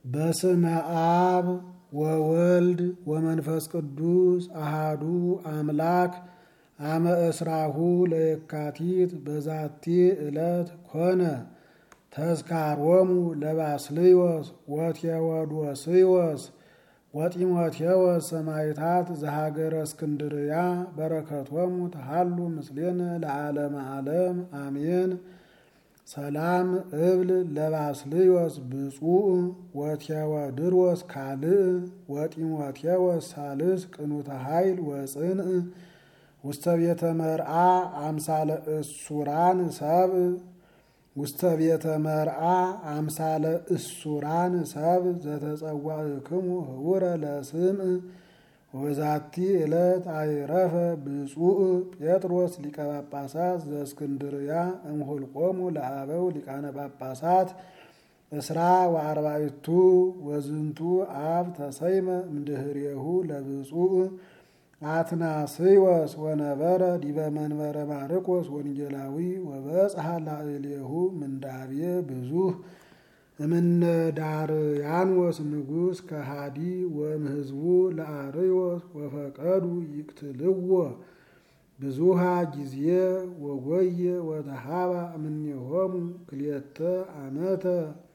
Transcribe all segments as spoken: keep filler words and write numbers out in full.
በስመ አብ ወወልድ ወመንፈስ ቅዱስ አሃዱ አምላክ አመ እስራሁ ለየካቲት በዛቲ ዕለት ኮነ ተዝካሮሙ ለባስልዮስ ወቴዎዶስዮስ ወጢሞቴዎስ ሰማዕታት ዘሀገረ እስክንድርያ በረከቶሙ ተሃሉ ምስሌነ ለዓለመ ዓለም አሜን። ሰላም እብል ለባስልዮስ ብፁዕ ወቴዎድሮስ ካልእ ወጢሞቴዎስ ሳልስ ቅኑተ ኃይል ወጽንዕ ውስተ ቤተ መርዓ አምሳለ እሱራን ሰብእ ውስተ ቤተ መርዓ አምሳለ እሱራን ሰብእ ዘተጸዋዕክሙ ህቡረ ለስምዕ ወዛቲ ዕለት አይረፈ ብፁዕ ጴጥሮስ ሊቀ ጳጳሳት ዘእስክንድርያ እምኍልቆሙ ለአበው ሊቃነ ጳጳሳት እስራ ወአርባዕቱ ወዝንቱ አብ ተሰይመ እምድኅሬሁ ለብፁዕ አትናስዮስ ወነበረ ዲበ መንበረ ማርቆስ ወንጌላዊ ወበጽሐ ላዕሌሁ ምንዳቤ ብዙኅ እምነ ዳርያኖስ ንጉሥ ከሃዲ ወእምሕዝቡ ለአርዮስ ወፈቀዱ ይቅትልዎ ብዙሃ ጊዜ ወጎየ ወተሃባ እምኔሆሙ ክልኤተ ዓመተ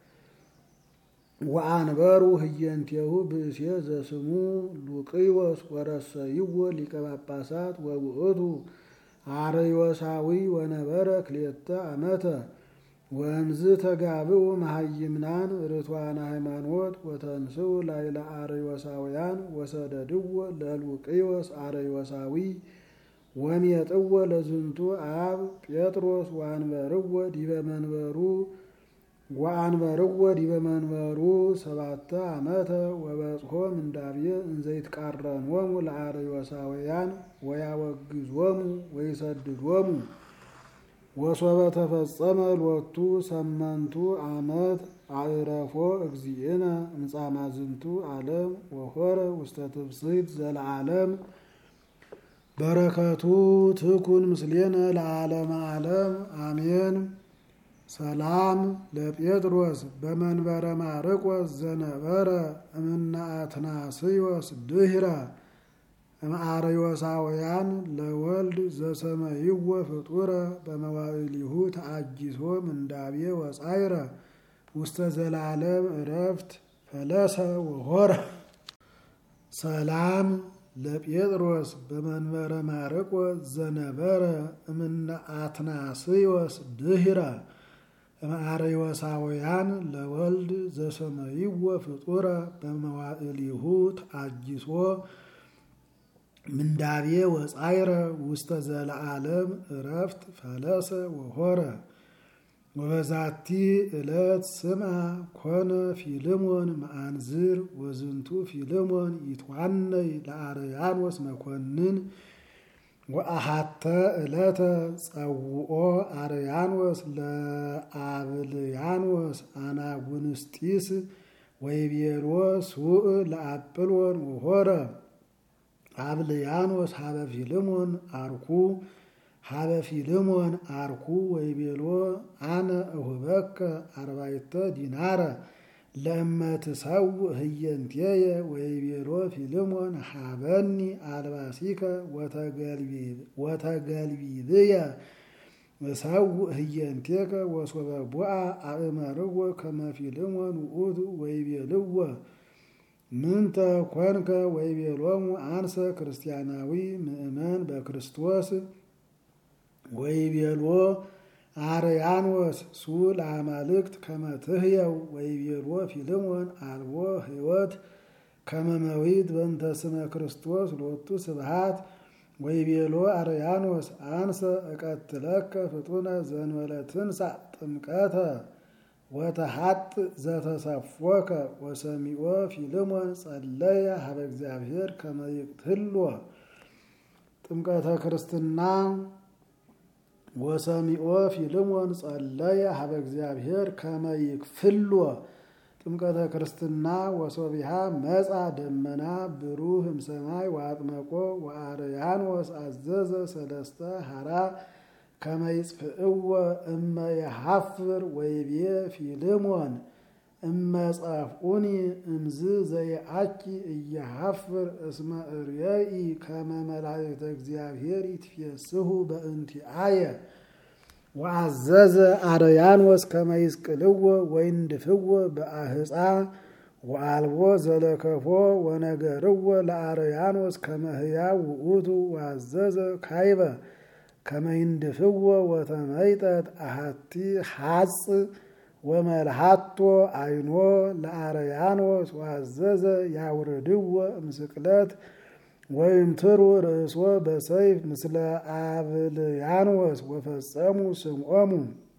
ወአንበሩ ህየንቴሁ ብእሴ ዘስሙ ሉቅዮስ ወረሰይዎ ሊቀ ጳጳሳት ወውእቱ አርዮሳዊ ወነበረ ክልኤተ ዓመተ ወእምዝ ተጋብኡ መሃይምናን ርቱዓነ ሃይማኖት ወተንስኡ ላዕለ አርዮሳውያን ወሰደድዎ ለሉቅዮስ አርዮሳዊ ወሜጥዎ ለዝንቱ አብ ጴጥሮስ ወአንበርዎ ዲበ መንበሩ ወአንበርዎ ዲበ መንበሩ ሰባተ ዓመተ ወበጽሖ ምንዳቤ እንዘይትቃረኖሙ ለአርዮሳውያን ወያወግዞሙ ወይሰድዶሙ ወሶበ ተፈጸመ ሎቱ ሰመንቱ ዓመት አዕረፎ እግዚእነ እምጻማ ዝንቱ ዓለም ወሖረ ውስተ ትፍስሕት ዘለዓለም በረከቱ ትኩን ምስሌነ ለዓለመ ዓለም አሜን። ሰላም ለጴጥሮስ በመንበረ ማርቆስ ዘነበረ እምነ አትናስዮስ ድኅረ እምአርዮሳውያን ለወልድ ዘሰመይዎ ፍጡረ በመዋዕሊሁ ተአጊሶ ምንዳቤ ወጻይረ ውስተ ዘላለም ዕረፍት ፈለሰ ወሖረ። ሰላም ለጴጥሮስ በመንበረ ማርቆስ ዘነበረ እምነ አትናስዮስ ድኅረ እምአርዮሳውያን ለወልድ ዘሰመይዎ ፍጡረ በመዋዕሊሁ ተአጊሶ ምንዳቤ ወጻይረ ውስተ ዘለዓለም ዕረፍት ፈለሰ ወሖረ። ወበዛቲ ዕለት ስምዐ ኮነ ፊልሞን መአንዝር ወዝንቱ ፊልሞን ይትዋነይ ለአርያኖስ መኮንን ወአሃተ ዕለተ ጸውኦ አርያኖስ ለአብልያኖስ አናጉንስጢስ ወይቤሎ ሱእ ለአጵሎን ወሖረ። አብልያኖስ ሀበ ፊልሞን አርኩ ሀበ ፊልሞን አርኩ ወይቤሎ አነ እሁበከ አርባዕተ ዲናረ ለእመ ትሰውእ ህየንቴየ ወይቤሎ ፊልሞን ሀበኒ አልባሲከ ወተገልቢብየ እሰውእ ህየንቴከ ወሶበ ቦአ አእመርዎ ከመ ፊልሞን ውእቱ ወይቤልዎ ምንተ ኮንከ ወይቤሎሙ አንሰ ክርስቲያናዊ ምእመን በክርስቶስ ወይቤሎ አርያኖስ ሱ ለአማልክት ከመ ትሕየው ወይቤሎ ፊልሞን አልቦ ሕይወት ከመ መዊት በእንተ ስመ ክርስቶስ ሎቱ ስብሐት ወይቤሎ አርያኖስ አንሰ እቀትለከ ፍጡነ ዘእንበለ ትንሣእ ጥምቀተ ወተሐጥ ዘተሰፎከ ወሰሚዖ ፊልሞን ጸለየ ሀበ እግዚአብሔር ከመ ይቅትሎ ጥምቀተ ክርስትና ወሰሚዖ ፊልሞን ጸለየ ሀበ እግዚአብሔር ከመ ይክፍሎ ጥምቀተ ክርስትና ወሶቢሃ መጻ ደመና ብሩህ እምሰማይ ወአጥመቆ ወአርያኖስ አዘዘ ሰለስተ ሐራ ከመ ይጽፍእዎ እመ የሐፍር ወይቤ ፊልሞን እመጻፍኡኒ እምዝ ዘይአኪ እየሐፍር እስመ እርየኢ ከመ መላእክተ እግዚአብሔር ይትፌስሑ በእንቲአየ ወአዘዘ አርያኖስ ከመ ይስቅልዎ ወይንድፍዎ በአህፃ ወአልቦ ዘለከፎ ወነገርዎ ለአርያኖስ ከመ ሕያው ውእቱ ወአዘዘ ካይበ ከመ ይንድፍዎ ወተመይጠት አሐቲ ሐጽ ወመልሃቶ አይኖ ለአርያኖስ ወአዘዘ ያውርድዎ እምስቅለት ወይምትሩ ርእሶ በሰይፍ ምስለ አብልያኖስ ወፈጸሙ ስምዖሙ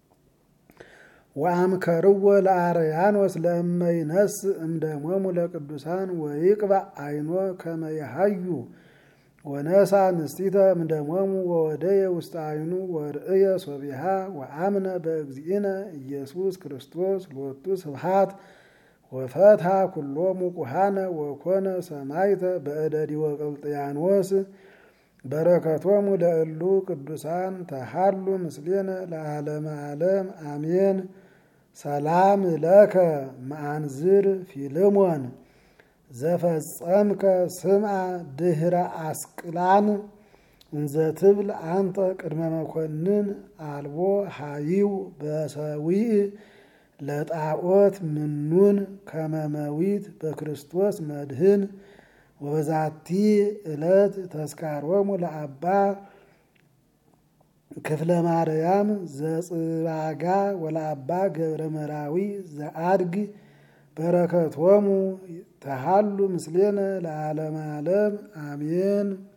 ወአምከርዎ ለአርያኖስ ለእመ ይነስእ እምደሞሙ ለቅዱሳን ወይቅባእ አይኖ ከመ የሐዩ ወነሳ ንስቲተ እምደሞሙ ወወደየ ውስተ አይኑ ወርእየ ሶቢሃ ወአምነ በእግዚእነ ኢየሱስ ክርስቶስ ሎቱ ስብሐት ወፈትሐ ኩሎሙ ቁሃነ ወኮነ ሰማዕተ በእደ ዲዮቅልጥያኖስ በረከቶሙ ለእሉ ቅዱሳን ተሃሉ ምስሌነ ለዓለመ ዓለም አሜን። ሰላም ለከ መአንዝር ፊልሞን ዘፈጸምከ ስምዐ ድህረ አስቅላን እንዘ ትብል አንተ ቅድመ መኮንን አልቦ ሀይው በሰዊዕ ለጣዖት ምኑን ከመመዊት በክርስቶስ መድህን ወበዛቲ ዕለት ተስካሮሙ ለአባ ክፍለ ማርያም ዘጽባጋ ወለአባ ገብረ መራዊ ዘአድግ በረከቶሙ ተሃሉ ምስሌነ ለዓለመ ዓለም አሜን።